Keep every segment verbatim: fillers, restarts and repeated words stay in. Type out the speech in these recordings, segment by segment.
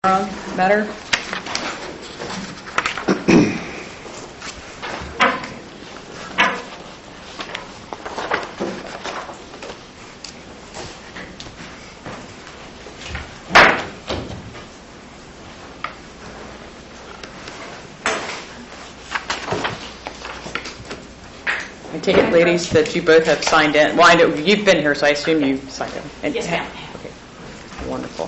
Matter? I take it, ladies, that you both have signed in. Well, I know you've been here, so I assume you signed in. And, yes, ma'am. Okay. Wonderful.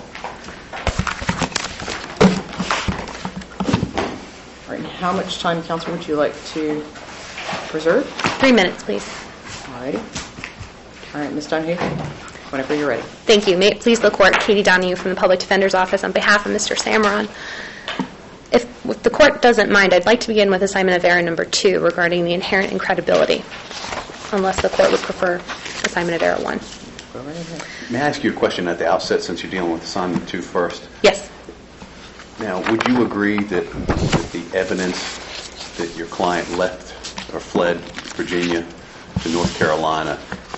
All right. And how much time, Counsel, would you like to preserve? Three minutes, please. All righty. All right, Miz Donahue, whenever you're ready. Thank you. May it please the Court, Katie Donahue from the Public Defender's Office on behalf of Mister Samron. If, if the Court doesn't mind, I'd like to begin with assignment of error number two regarding the inherent incredibility, unless the Court would prefer assignment of error one. Go right ahead. May I ask you a question at the outset, since you're dealing with assignment two first? Yes. Now, would you agree that, that the evidence that your client left or fled Virginia to North Carolina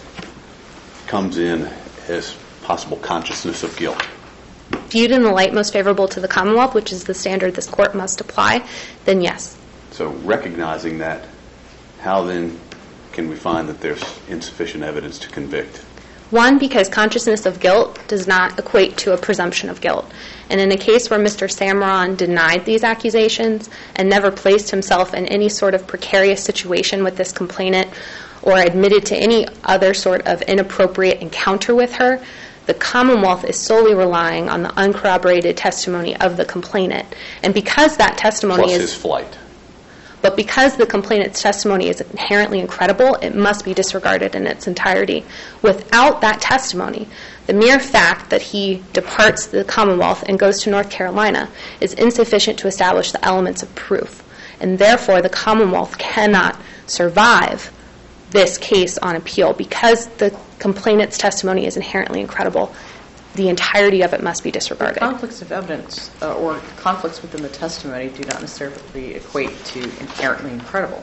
comes in as possible consciousness of guilt? Viewed in the light most favorable to the Commonwealth, which is the standard this Court must apply, then yes. So recognizing that, how then can we find that there's insufficient evidence to convict? One, because consciousness of guilt does not equate to a presumption of guilt. And in a case where Mister Samron denied these accusations and never placed himself in any sort of precarious situation with this complainant or admitted to any other sort of inappropriate encounter with her, the Commonwealth is solely relying on the uncorroborated testimony of the complainant. And because that testimony Plus is... his flight. But because the complainant's testimony is inherently incredible, it must be disregarded in its entirety. Without that testimony, the mere fact that he departs the Commonwealth and goes to North Carolina is insufficient to establish the elements of proof. And therefore, the Commonwealth cannot survive this case on appeal. Because the complainant's testimony is inherently incredible, the entirety of it must be disregarded. Conflicts of evidence uh, or conflicts within the testimony do not necessarily equate to inherently incredible.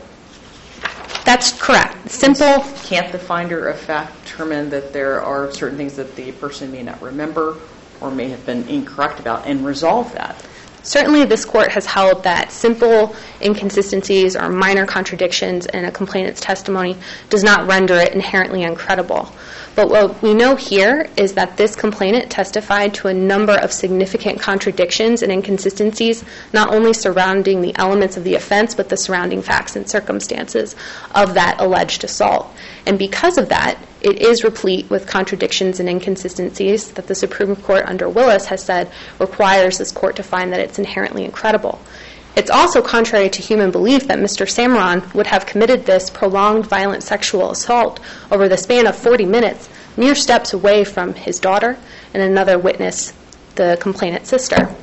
That's correct. Simple. Can't the finder of fact determine that there are certain things that the person may not remember or may have been incorrect about and resolve that? Certainly, this Court has held that simple inconsistencies or minor contradictions in a complainant's testimony does not render it inherently incredible. But what we know here is that this complainant testified to a number of significant contradictions and inconsistencies, not only surrounding the elements of the offense, but the surrounding facts and circumstances of that alleged assault. And because of that, it is replete with contradictions and inconsistencies that the Supreme Court under Willis has said requires this Court to find that it's inherently incredible. It's also contrary to human belief that Mister Samron would have committed this prolonged violent sexual assault over the span of forty minutes, mere steps away from his daughter and another witness, the complainant's sister.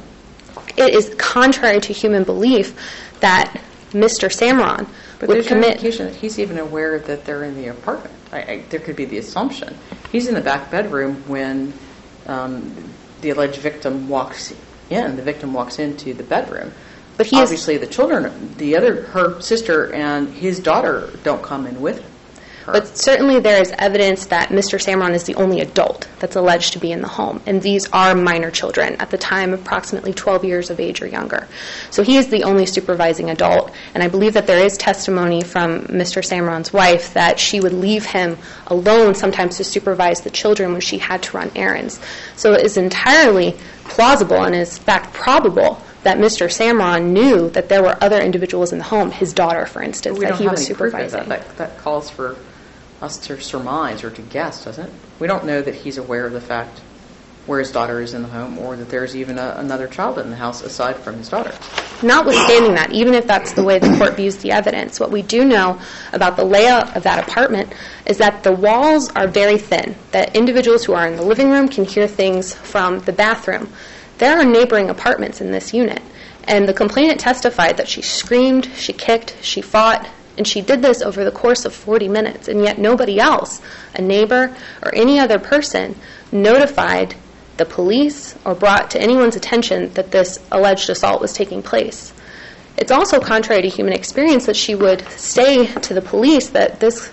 It is contrary to human belief that Mister Samron but would there's commit... no indication that he's even aware that they're in the apartment. I, I, there could be the assumption. He's in the back bedroom when um, the alleged victim walks in. The victim walks into the bedroom. But he Obviously, is, the children, the other, her sister and his daughter don't come in with her. But certainly there is evidence that Mister Samron is the only adult that's alleged to be in the home. And these are minor children at the time, approximately twelve years of age or younger. So he is the only supervising adult. And I believe that there is testimony from Mister Samron's wife that she would leave him alone sometimes to supervise the children when she had to run errands. So it is entirely plausible and is in fact probable that Mister Samron knew that there were other individuals in the home, his daughter, for instance, we that don't he have was any proof of supervising. that. That, that calls for us to surmise or to guess, doesn't it? We don't know that he's aware of the fact where his daughter is in the home or that there's even a, another child in the house aside from his daughter. Notwithstanding that, even if that's the way the Court views the evidence, what we do know about the layout of that apartment is that the walls are very thin, that individuals who are in the living room can hear things from the bathroom. There are neighboring apartments in this unit, and the complainant testified that she screamed, she kicked, she fought, and she did this over the course of forty minutes, and yet nobody else, a neighbor or any other person, notified the police or brought to anyone's attention that this alleged assault was taking place. It's also contrary to human experience that she would say to the police that this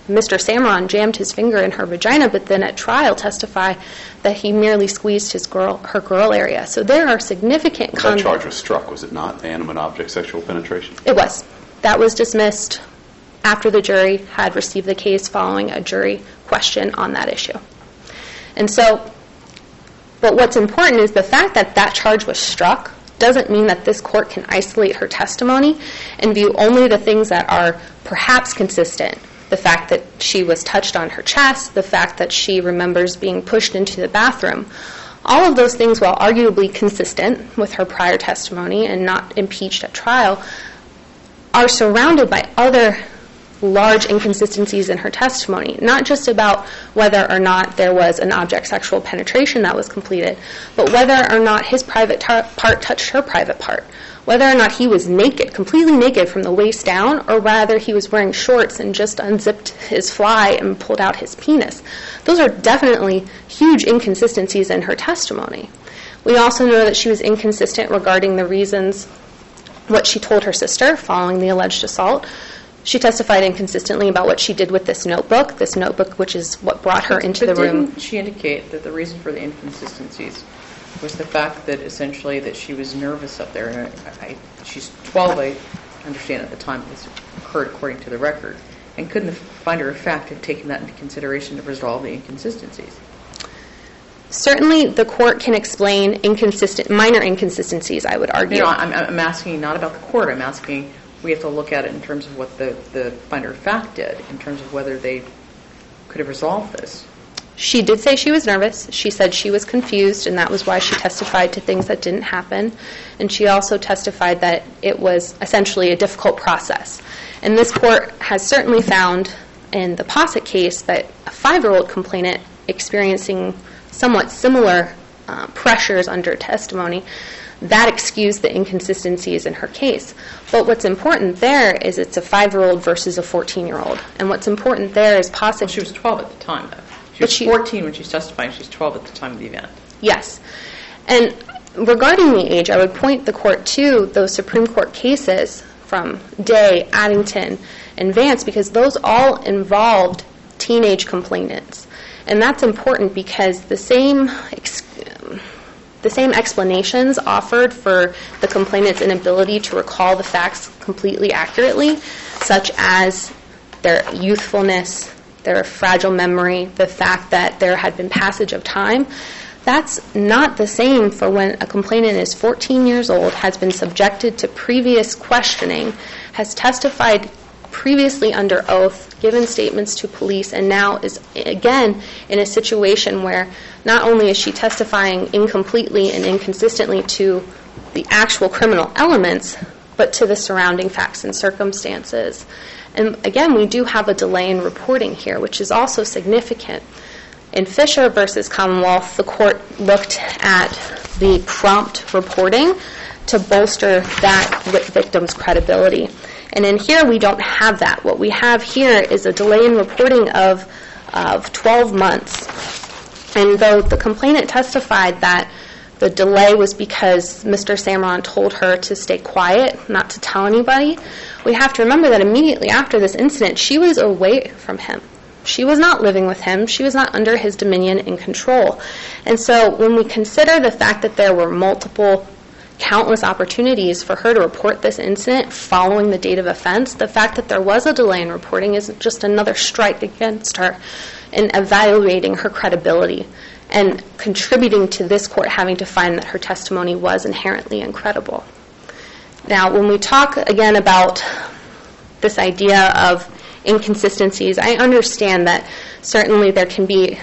Mister Samron jammed his finger in her vagina, but then at trial testify that he merely squeezed his girl, her girl area. So there are significant... Well, that charge was struck, was it not? Animate object sexual penetration? It was. That was dismissed after the jury had received the case following a jury question on that issue. And so, but what's important is the fact that that charge was struck doesn't mean that this court can isolate her testimony and view only the things that are perhaps consistent. The fact that she was touched on her chest, the fact that she remembers being pushed into the bathroom. All of those things, while arguably consistent with her prior testimony and not impeached at trial, are surrounded by other large inconsistencies in her testimony, not just about whether or not there was an object sexual penetration that was completed, but whether or not his private tar- part touched her private part, whether or not he was naked, completely naked from the waist down, or rather he was wearing shorts and just unzipped his fly and pulled out his penis. Those are definitely huge inconsistencies in her testimony. We also know that she was inconsistent regarding the reasons what she told her sister following the alleged assault. She testified inconsistently about what she did with this notebook, this notebook which is what brought her but, into but the room. Didn't she indicate that the reason for the inconsistencies was the fact that essentially that she was nervous up there? And I, I, she's twelve, I understand at the time this occurred according to the record, and couldn't the finder of fact have taken that into consideration to resolve the inconsistencies? Certainly, the court can explain inconsistent, minor inconsistencies, I would argue. You know, I'm, I'm asking not about the court. I'm asking, we have to look at it in terms of what the, the finder of fact did, in terms of whether they could have resolved this. She did say she was nervous. She said she was confused, and that was why she testified to things that didn't happen. And she also testified that it was essentially a difficult process. And this court has certainly found in the Posset case that a five-year-old complainant experiencing somewhat similar uh, pressures under testimony, that excused the inconsistencies in her case. But what's important there is it's a five-year-old versus a fourteen-year-old. And what's important there is Posset... Well, she was twelve at the time, though. She But was she- fourteen when she's testifying. She's twelve at the time of the event. Yes. And regarding the age, I would point the court to those Supreme Court cases from Day, Addington, and Vance, because those all involved teenage complainants. And that's important because the same ex- the same explanations offered for the complainant's inability to recall the facts completely accurately, such as their youthfulness, their fragile memory, the fact that there had been passage of time, that's not the same for when a complainant is fourteen years old, has been subjected to previous questioning, has testified previously under oath, given statements to police, and now is again in a situation where not only is she testifying incompletely and inconsistently to the actual criminal elements, but to the surrounding facts and circumstances. And again, we do have a delay in reporting here, which is also significant. In Fisher versus Commonwealth, the court looked at the prompt reporting to bolster that victim's credibility. And in here, we don't have that. What we have here is a delay in reporting of, of twelve months. And though the complainant testified that the delay was because Mister Samron told her to stay quiet, not to tell anybody, we have to remember that immediately after this incident, she was away from him. She was not living with him. She was not under his dominion and control. And so when we consider the fact that there were multiple, countless opportunities for her to report this incident following the date of offense, the fact that there was a delay in reporting is just another strike against her in evaluating her credibility and contributing to this court having to find that her testimony was inherently incredible. Now, when we talk again about this idea of inconsistencies, I understand that certainly there can be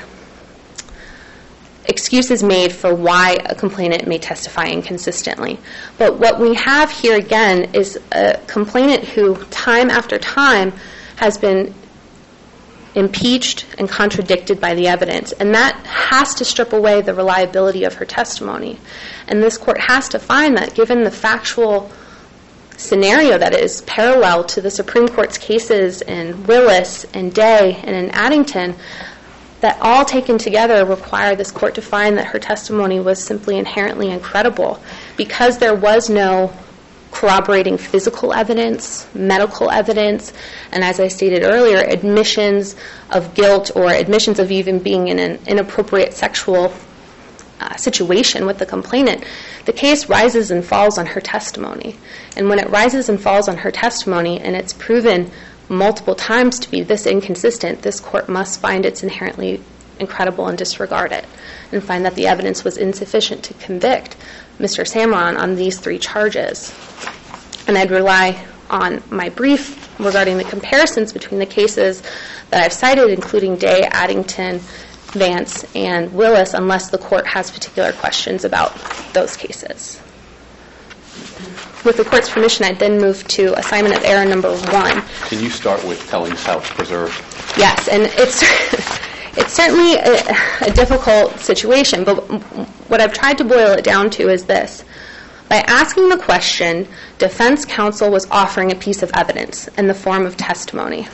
excuses made for why a complainant may testify inconsistently. But what we have here again is a complainant who time after time has been impeached and contradicted by the evidence, and that has to strip away the reliability of her testimony. And this court has to find that given the factual scenario that is parallel to the Supreme Court's cases in Willis and Day and in Addington, that all taken together require this court to find that her testimony was simply inherently incredible because there was no corroborating physical evidence, medical evidence, and as I stated earlier, admissions of guilt or admissions of even being in an inappropriate sexual uh, situation with the complainant, the case rises and falls on her testimony. And when it rises and falls on her testimony and it's proven multiple times to be this inconsistent, this court must find it's inherently incredible and disregard it and find that the evidence was insufficient to convict Mister Samron on these three charges. And I'd rely on my brief regarding the comparisons between the cases that I've cited, including Day, Addington, Vance, and Willis, unless the court has particular questions about those cases. With the court's permission, I'd then move to assignment of error number one. Can you start with telling us how it's preserved? Yes, and it's it's certainly a, a difficult situation, but what I've tried to boil it down to is this. By asking the question, defense counsel was offering a piece of evidence in the form of testimony.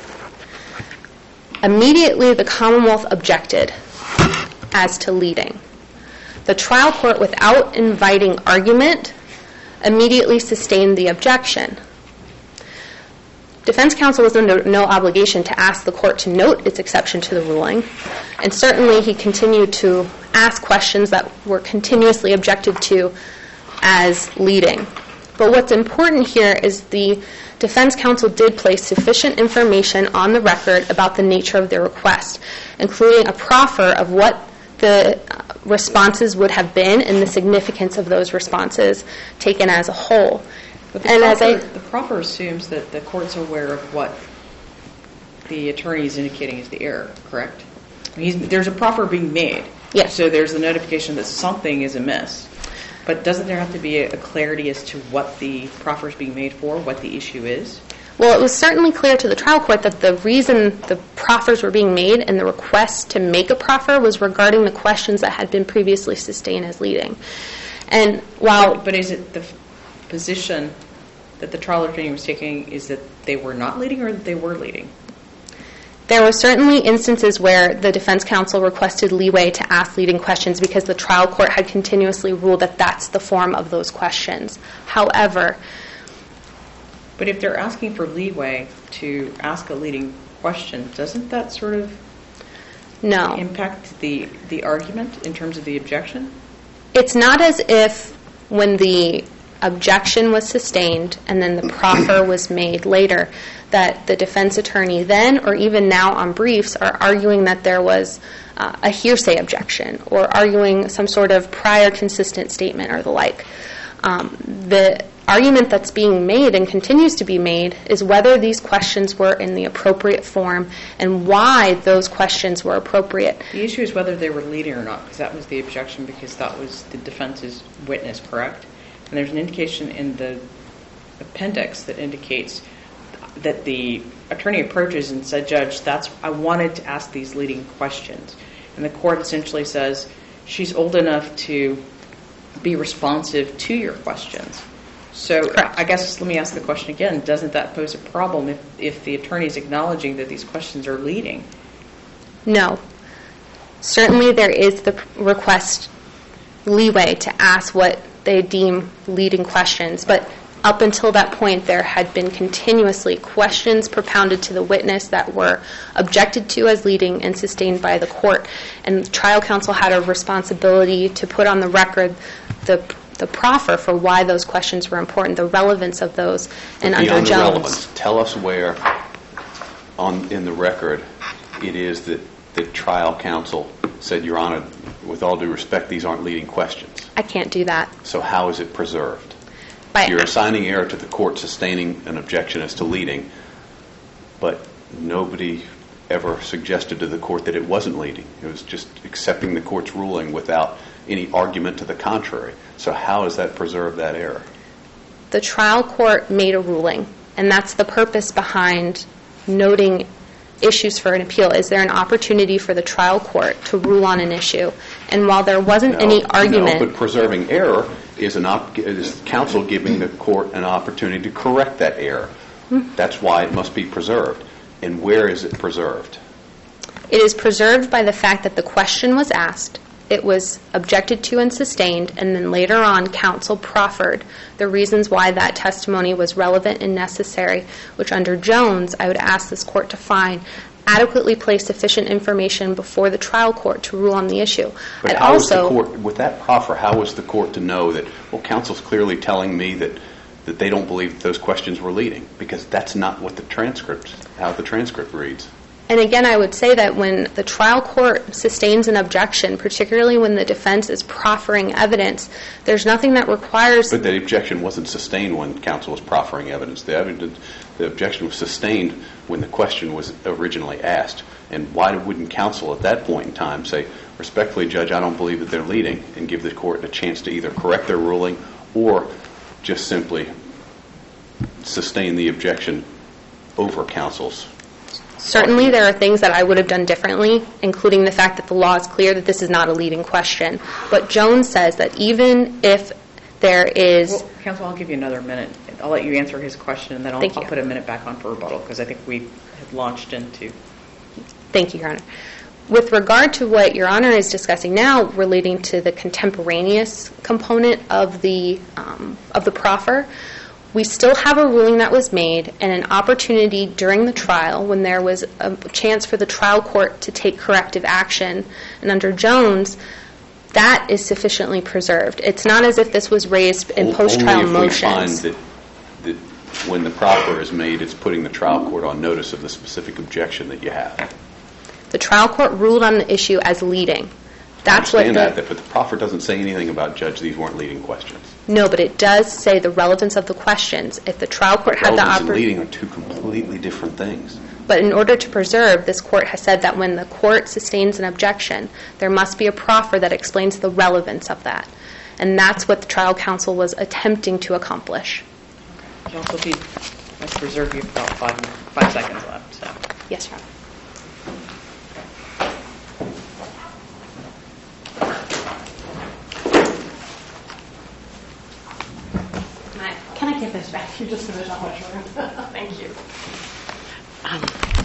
Immediately, the Commonwealth objected as to leading. The trial court, without inviting argument, immediately sustained the objection. Defense counsel was under no obligation to ask the court to note its exception to the ruling, and certainly he continued to ask questions that were continuously objected to as leading. But what's important here is the defense counsel did place sufficient information on the record about the nature of their request, including a proffer of what the responses would have been and the significance of those responses taken as a whole. But the, and proffer, as I, the proffer assumes that the court's aware of what the attorney is indicating is the error, correct? He's, there's a proffer being made. Yes. So there's the notification that something is amiss. But doesn't there have to be a, a clarity as to what the proffer is being made for, what the issue is? Well, it was certainly clear to the trial court that the reason the proffers were being made and the request to make a proffer was regarding the questions that had been previously sustained as leading. And while... But, but is it the f- position that the trial attorney was taking is that they were not leading or that they were leading? There were certainly instances where the defense counsel requested leeway to ask leading questions because the trial court had continuously ruled that that's the form of those questions. However... But if they're asking for leeway to ask a leading question, doesn't that sort of no. impact the the argument in terms of the objection? It's not as if when the objection was sustained and then the proffer was made later that the defense attorney then or even now on briefs are arguing that there was uh, a hearsay objection or arguing some sort of prior consistent statement or the like. Um, the argument that's being made and continues to be made is whether these questions were in the appropriate form and why those questions were appropriate. The issue is whether they were leading or not, because that was the objection, because that was the defense's witness, correct? And there's an indication in the appendix that indicates that the attorney approaches and said, Judge, that's I wanted to ask these leading questions. And the court essentially says, she's old enough to be responsive to your questions. So Correct. I guess let me ask the question again. Doesn't that pose a problem if, if the attorney is acknowledging that these questions are leading? No. Certainly there is the request leeway to ask what they deem leading questions, but up until that point there had been continuously questions propounded to the witness that were objected to as leading and sustained by the court. And the trial counsel had a responsibility to put on the record the the proffer for why those questions were important, the relevance of those. And under Beyond the Jones, relevance, tell us where on in the record it is that the trial counsel said, Your Honor, with all due respect, these aren't leading questions. I can't do that. So how is it preserved? By You're assigning error to the court sustaining an objection as to leading, but nobody ever suggested to the court that it wasn't leading. It was just accepting the court's ruling without any argument to the contrary. So how does that preserve that error? The trial court made a ruling, and that's the purpose behind noting issues for an appeal. Is there an opportunity for the trial court to rule on an issue? And while there wasn't No, any argument... No, but preserving error is, an op- is counsel giving the court an opportunity to correct that error. Mm-hmm. That's why it must be preserved. And where is it preserved? It is preserved by the fact that the question was asked. it was objected to and sustained, and then later on counsel proffered the reasons why that testimony was relevant and necessary, which under Jones I would ask this court to find adequately place sufficient information before the trial court to rule on the issue. But I'd how also, was the court, with that proffer, how was the court to know that, well, counsel's clearly telling me that, that they don't believe that those questions were leading? Because that's not what the transcript, how the transcript reads. And again, I would say that when the trial court sustains an objection, particularly when the defense is proffering evidence, there's nothing that requires... But the objection wasn't sustained when counsel was proffering evidence. The, evidence, the objection was sustained when the question was originally asked. And why wouldn't counsel at that point in time say, respectfully, Judge, I don't believe that they're leading, and give the court a chance to either correct their ruling or just simply sustain the objection over counsel's? Certainly there are things that I would have done differently, including the fact that the law is clear that this is not a leading question. But Jones says that even if there is... Well, counsel, I'll give you another minute. I'll let you answer his question, and then I'll, I'll put a minute back on for rebuttal, because I think we have launched into... Thank you, Your Honor. With regard to what Your Honor is discussing now relating to the contemporaneous component of the, um, of the proffer, we still have a ruling that was made and an opportunity during the trial when there was a chance for the trial court to take corrective action. And under Jones, that is sufficiently preserved. It's not as if this was raised in post-trial motions. Only if we find that, that when the proffer is made, it's putting the trial court on notice of the specific objection that you have. The trial court ruled on the issue as leading. That's I understand what the, that, but the proffer doesn't say anything about, Judge, these weren't leading questions. No, but it does say the relevance of the questions. If the trial court had the Relevance and opportunity... leading are two completely different things. But in order to preserve, this court has said that when the court sustains an objection, there must be a proffer that explains the relevance of that. And that's what the trial counsel was attempting to accomplish. Counsel, if you, let's reserve you about five, five seconds left. So. Yes, Your Honor. Can I give this back to you just so there's not much room? Thank you. Um,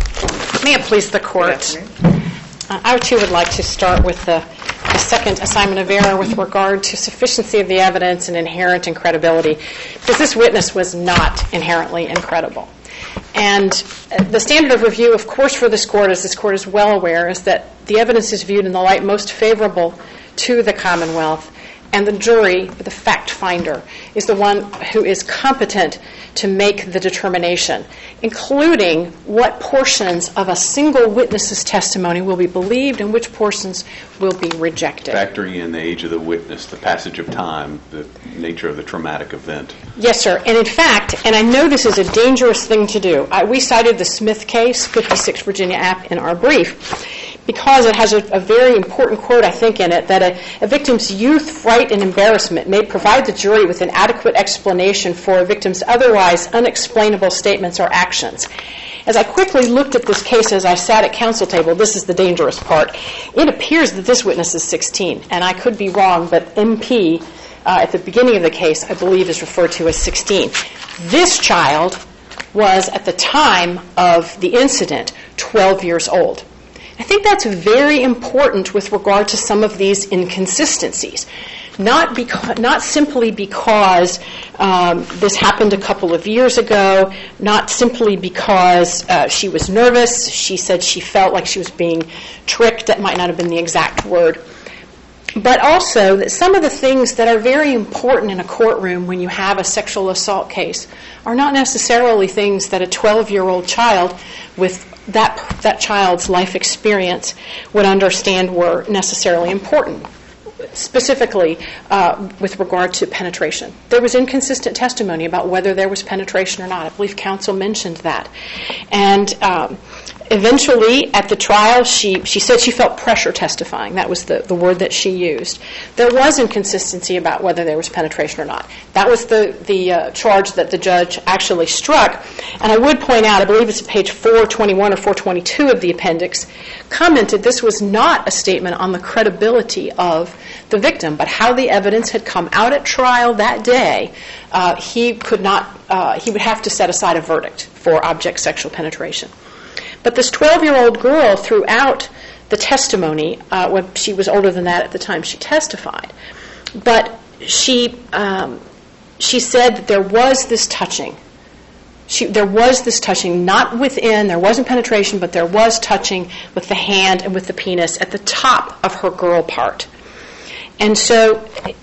may it please the Court. Uh, I, too, would like to start with the, the second assignment of error with regard to sufficiency of the evidence and inherent incredibility, because this witness was not inherently incredible. And uh, the standard of review, of course, for this Court, as this Court is well aware, is that the evidence is viewed in the light most favorable to the Commonwealth, and the jury, the fact finder, is the one who is competent to make the determination, including what portions of a single witness's testimony will be believed and which portions will be rejected. Factoring in the age of the witness, the passage of time, the nature of the traumatic event. Yes, sir. And in fact, and I know this is a dangerous thing to do, I, we cited the Smith case, fifty-six Virginia App, in our brief, because it has a, a very important quote, I think, in it, that a, a victim's youth, fright, and embarrassment may provide the jury with an adequate explanation for a victim's otherwise unexplainable statements or actions. As I quickly looked at this case as I sat at counsel table, this is the dangerous part, it appears that this witness is sixteen, and I could be wrong, but M P uh, at the beginning of the case, I believe, is referred to as sixteen. This child was, at the time of the incident, twelve years old. I think that's very important with regard to some of these inconsistencies. Not because, not simply because um, this happened a couple of years ago, not simply because uh, she was nervous. She said she felt like she was being tricked. That might not have been the exact word. But also that some of the things that are very important in a courtroom when you have a sexual assault case are not necessarily things that a twelve-year-old child with that that child's life experience would understand were necessarily important. Specifically, uh, with regard to penetration. There was inconsistent testimony about whether there was penetration or not. I believe counsel mentioned that. And um, eventually, at the trial, she, she said she felt pressure testifying. That was the, the word that she used. There was inconsistency about whether there was penetration or not. That was the, the uh, charge that the judge actually struck. And I would point out, I believe it's page four twenty-one or four twenty-two of the appendix, commented this was not a statement on the credibility of the victim, but how the evidence had come out at trial that day. Uh, he could not, uh, he would have to set aside a verdict for object sexual penetration. But this twelve-year-old girl throughout the testimony. Uh, when she was older than that at the time she testified. But she, um, she said that there was this touching. She, there was this touching, not within, there wasn't penetration, but there was touching with the hand and with the penis at the top of her girl part. And so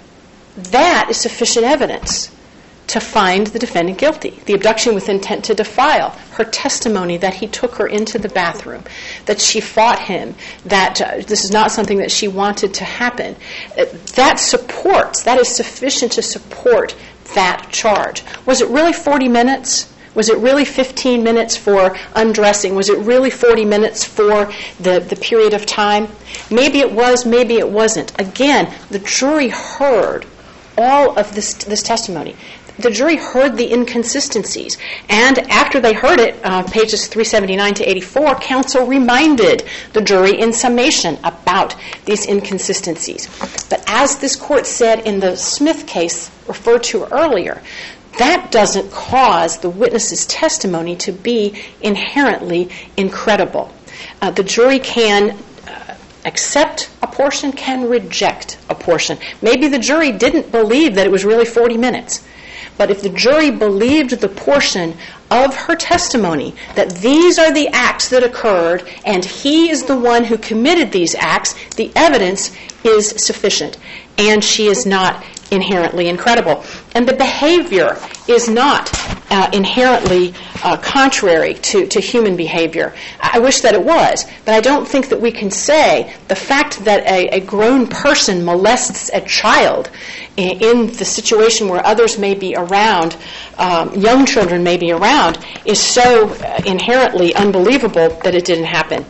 that is sufficient evidence to find the defendant guilty. The abduction with intent to defile, her testimony that he took her into the bathroom, that she fought him, that uh, this is not something that she wanted to happen. Uh, that supports, that is sufficient to support that charge. Was it really forty minutes? Was it really fifteen minutes for undressing? Was it really forty minutes for the, the period of time? Maybe it was, maybe it wasn't. Again, the jury heard all of this, this testimony. The jury heard the inconsistencies. And after they heard it, uh, pages three seventy-nine to eighty-four, counsel reminded the jury in summation about these inconsistencies. But as this court said in the Smith case referred to earlier, that doesn't cause the witness's testimony to be inherently incredible. Uh, the jury can uh, accept a portion, can reject a portion. Maybe the jury didn't believe that it was really forty minutes. But if the jury believed the portion of her testimony that these are the acts that occurred and he is the one who committed these acts, the evidence is sufficient. And she is not inherently incredible. And the behavior is not uh, inherently uh, contrary to, to human behavior. I wish that it was, but I don't think that we can say the fact that a, a grown person molests a child in, in the situation where others may be around, um, young children may be around, is so uh, inherently unbelievable that it didn't happen.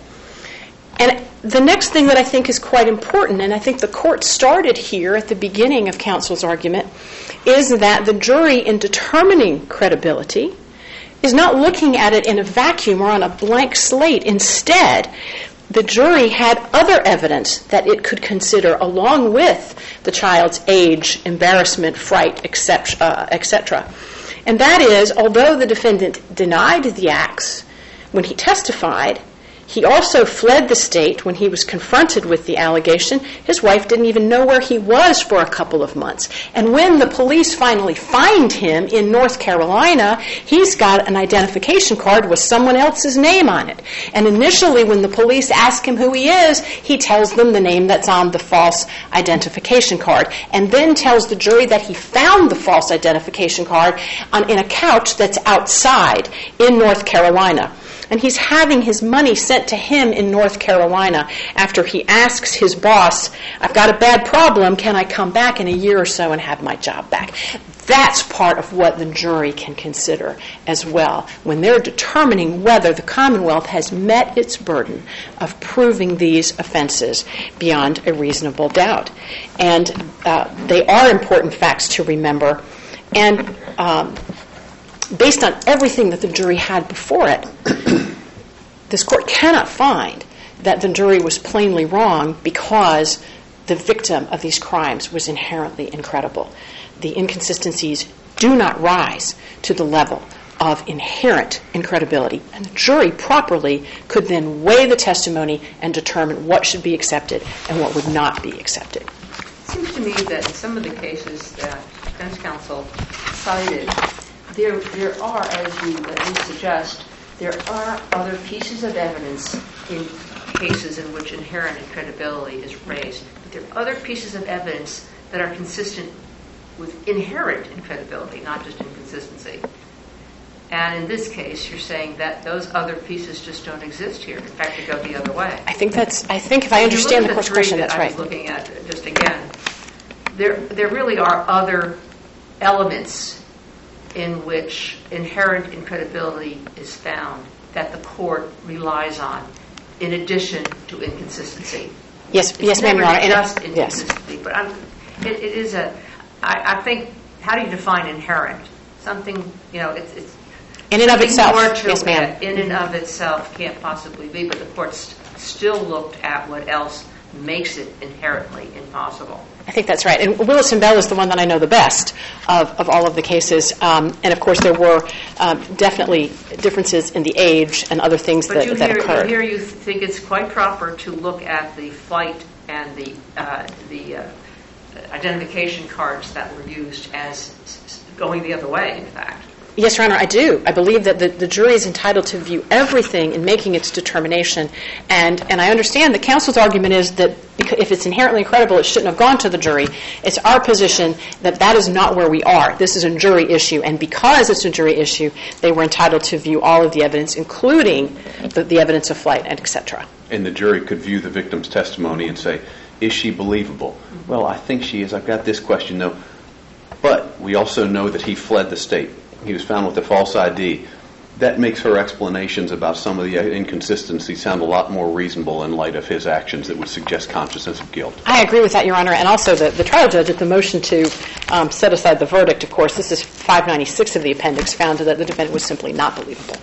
And the next thing that I think is quite important, and I think the court started here at the beginning of counsel's argument, is that the jury, in determining credibility, is not looking at it in a vacuum or on a blank slate. Instead, the jury had other evidence that it could consider along with the child's age, embarrassment, fright, et cetera. And that is, although the defendant denied the acts when he testified, he also fled the state when he was confronted with the allegation. His wife didn't even know where he was for a couple of months. And when the police finally find him in North Carolina, he's got an identification card with someone else's name on it. And initially, when the police ask him who he is, he tells them the name that's on the false identification card, and then tells the jury that he found the false identification card on, in a couch that's outside in North Carolina. And he's having his money sent to him in North Carolina after he asks his boss, I've got a bad problem, can I come back in a year or so and have my job back? That's part of what the jury can consider as well when they're determining whether the Commonwealth has met its burden of proving these offenses beyond a reasonable doubt. And uh, they are important facts to remember. And um, based on everything that the jury had before it, this court cannot find that the jury was plainly wrong because the victim of these crimes was inherently incredible. The inconsistencies do not rise to the level of inherent incredibility, and the jury properly could then weigh the testimony and determine what should be accepted and what would not be accepted. It seems to me that in some of the cases that defense counsel cited, There, there are, as you at least suggest, there are other pieces of evidence in cases in which inherent incredibility is raised. But there are other pieces of evidence that are consistent with inherent incredibility, not just inconsistency. And in this case, you're saying that those other pieces just don't exist here. In fact, they go the other way. I think that's. I think if I understand the court's question, that's right. I was looking at just again, there there really are other elements in which inherent incredibility is found that the court relies on, in addition to inconsistency. Yes, it's yes, ma'am, Your Honor. Just and, inconsistency, yes. but I'm, it, it is a. I, I think. How do you define inherent? Something, you know, it's. it's in and of itself, more to yes, ma'am. It, in and of itself can't possibly be, but the court st- still looked at what else makes it inherently impossible. I think that's right. And Willis and Bell is the one that I know the best of, of all of the cases. Um, and, of course, there were um, definitely differences in the age and other things but that, you that hear, occurred. But here you think it's quite proper to look at the flight and the, uh, the uh, identification cards that were used as going the other way, in fact. Yes, Your Honor, I do. I believe that the, the jury is entitled to view everything in making its determination. And, and I understand that counsel's argument is that because if it's inherently incredible, it shouldn't have gone to the jury. It's our position that that is not where we are. This is a jury issue. And because it's a jury issue, they were entitled to view all of the evidence, including the, the evidence of flight, and et cetera. And the jury could view the victim's testimony and say, is she believable? Mm-hmm. Well, I think she is. I've got this question, though. But we also know that he fled the state. He was found with a false I D. That makes her explanations about some of the inconsistencies sound a lot more reasonable in light of his actions that would suggest consciousness of guilt. I agree with that, Your Honor. And also the, the trial judge at the motion to um, set aside the verdict, of course, this is five ninety-six of the appendix, found that the defendant was simply not believable.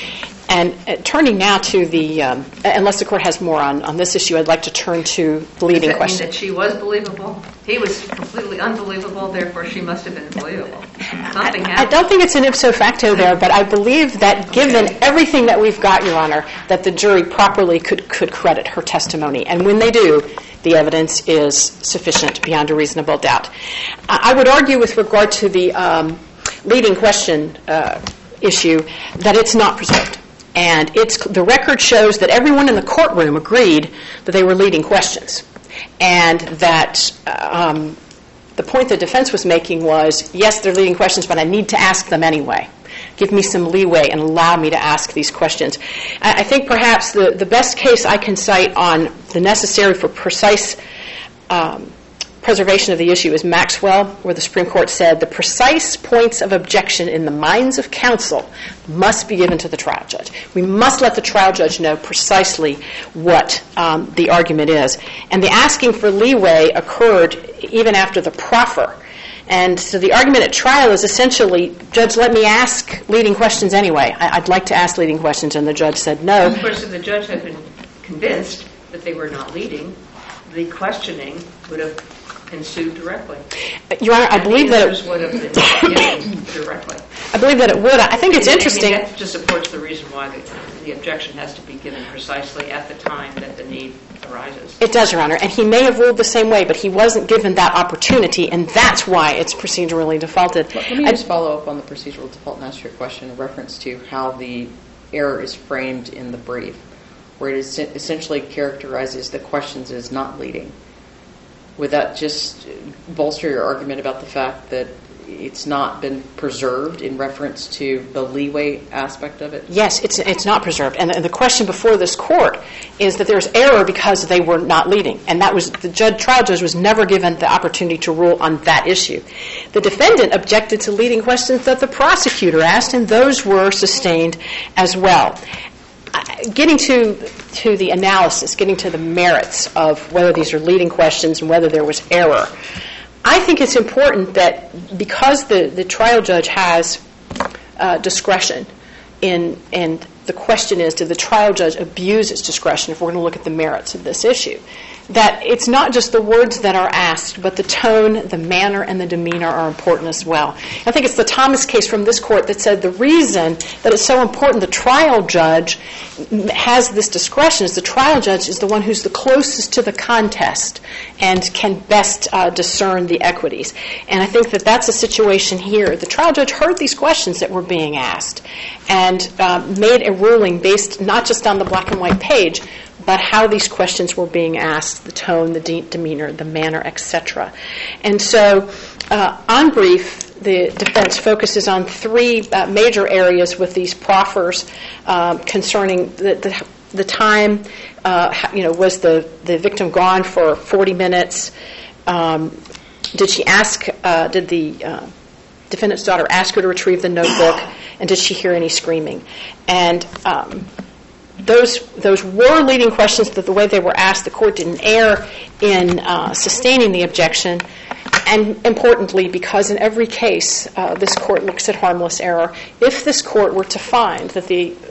And uh, turning now to the, um, unless the Court has more on, on this issue, I'd like to turn to the leading Does that question. mean that she was believable? He was completely unbelievable, therefore she must have been believable. Something happened. I don't think it's an ipso facto there, but I believe that given Okay. everything that we've got, Your Honor, that the jury properly could, could credit her testimony. And when they do, the evidence is sufficient beyond a reasonable doubt. I would argue with regard to the um, leading question uh, issue that it's not preserved. And it's, the record shows that everyone in the courtroom agreed that they were leading questions. And that um, the point the defense was making was, yes, they're leading questions, but I need to ask them anyway. Give me some leeway and allow me to ask these questions. I, I think perhaps the, the best case I can cite on the necessary for precise um, preservation of the issue is Maxwell, where the Supreme Court said the precise points of objection in the minds of counsel must be given to the trial judge. We must let the trial judge know precisely what um, the argument is. And the asking for leeway occurred even after the proffer. And so the argument at trial is essentially, Judge, let me ask leading questions anyway. I- I'd like to ask leading questions. And the judge said no. Of course, if the judge had been convinced that they were not leading, the questioning would have ensued directly. Your Honor, I And believe the that answers it, would have been given directly. I believe that it would. I think it's I mean, interesting. that just supports the reason why the, the objection has to be given precisely at the time that the need arises. It does, Your Honor, and he may have ruled the same way, but he wasn't given that opportunity, and that's why it's procedurally defaulted. Let me I- just follow up on the procedural default and ask you a question in reference to how the error is framed in the brief, where it is essentially characterizes the questions as not leading. Would that just bolster your argument about the fact that it's not been preserved in reference to the leeway aspect of it? Yes, it's it's not preserved. And the, the question before this court is that there's error because they were not leading. And that was, the judge, trial judge was never given the opportunity to rule on that issue. The defendant objected to leading questions that the prosecutor asked, and those were sustained as well. Getting to to the analysis, getting to the merits of whether these are leading questions and whether there was error, I think it's important that because the, the trial judge has uh, discretion in, and the question is, did the trial judge abuse its discretion, if we're going to look at the merits of this issue, that it's not just the words that are asked, but the tone, the manner, and the demeanor are important as well. I think it's the Thomas case from this court that said the reason that it's so important the trial judge has this discretion is the trial judge is the one who's the closest to the contest and can best uh, discern the equities. And I think that that's a situation here. The trial judge heard these questions that were being asked and uh, made a ruling based not just on the black and white page, but how these questions were being asked, the tone, the de- demeanor, the manner, et cetera. And so uh, on brief, the defense focuses on three uh, major areas with these proffers um, concerning the, the, the time, uh, you know, was the, the victim gone for forty minutes? Um, did she ask, uh, did the uh, defendant's daughter ask her to retrieve the notebook, and did she hear any screaming? And um, Those those were leading questions, but the way they were asked, the court didn't err in uh, sustaining the objection. And importantly, because in every case, uh, this court looks at harmless error, if this court were to find that the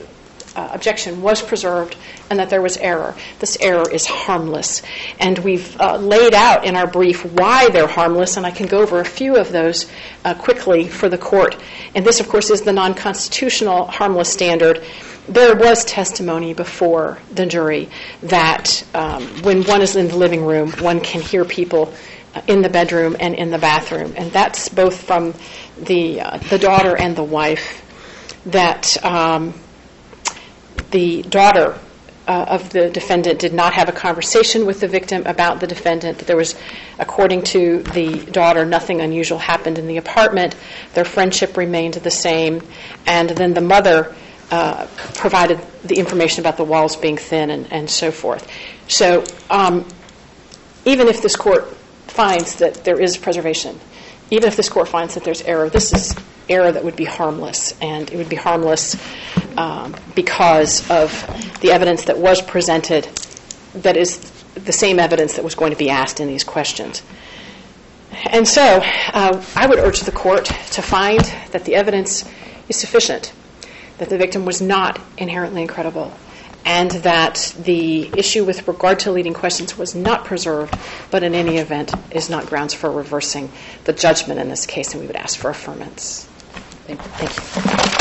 uh, objection was preserved and that there was error. This error is harmless. And we've uh, laid out in our brief why they're harmless, and I can go over a few of those uh, quickly for the court. And this, of course, is the non-constitutional harmless standard. There was testimony before the jury that um, when one is in the living room, one can hear people uh, in the bedroom and in the bathroom. And that's both from the, uh, the daughter and the wife, that um, the daughter uh, of the defendant did not have a conversation with the victim about the defendant. There was, according to the daughter, nothing unusual happened in the apartment. Their friendship remained the same. And then the mother uh, provided the information about the walls being thin and, and so forth. So um, even if this court finds that there is preservation, even if this court finds that there's error, this is error that would be harmless, and it would be harmless um, because of the evidence that was presented, that is the same evidence that was going to be asked in these questions. And so uh, I would urge the court to find that the evidence is sufficient, that the victim was not inherently incredible, and that the issue with regard to leading questions was not preserved, but in any event is not grounds for reversing the judgment in this case, and we would ask for affirmance. Thank you. Thank you.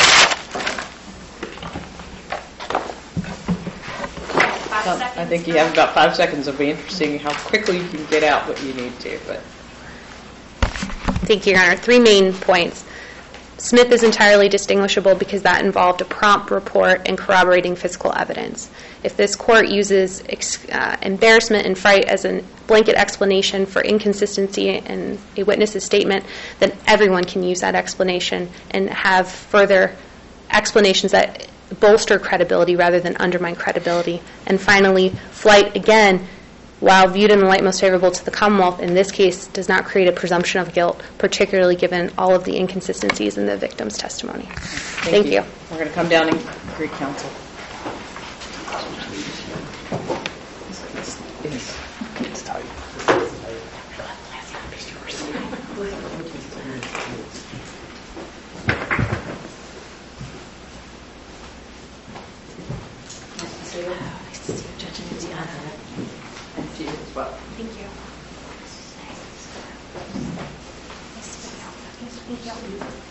Well, I think you have about five seconds. It'll be interesting how quickly you can get out what you need to. But Thank you, Your Honor. Three main points. Smith is entirely distinguishable because that involved a prompt report and corroborating physical evidence. If this court uses ex- uh, embarrassment and fright as a blanket explanation for inconsistency in a witness's statement, then everyone can use that explanation and have further explanations that bolster credibility rather than undermine credibility. And finally, flight, again, while viewed in the light most favorable to the Commonwealth, in this case does not create a presumption of guilt, particularly given all of the inconsistencies in the victim's testimony. Thank, Thank you. you. We're going to come down and greet counsel. It's tight. And to you as well. Thank you. Thank you.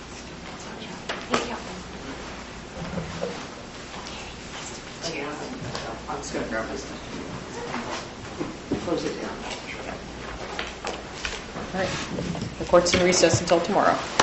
Thank you. I'm just going to grab this. Close it down. All right. The court's in recess until tomorrow.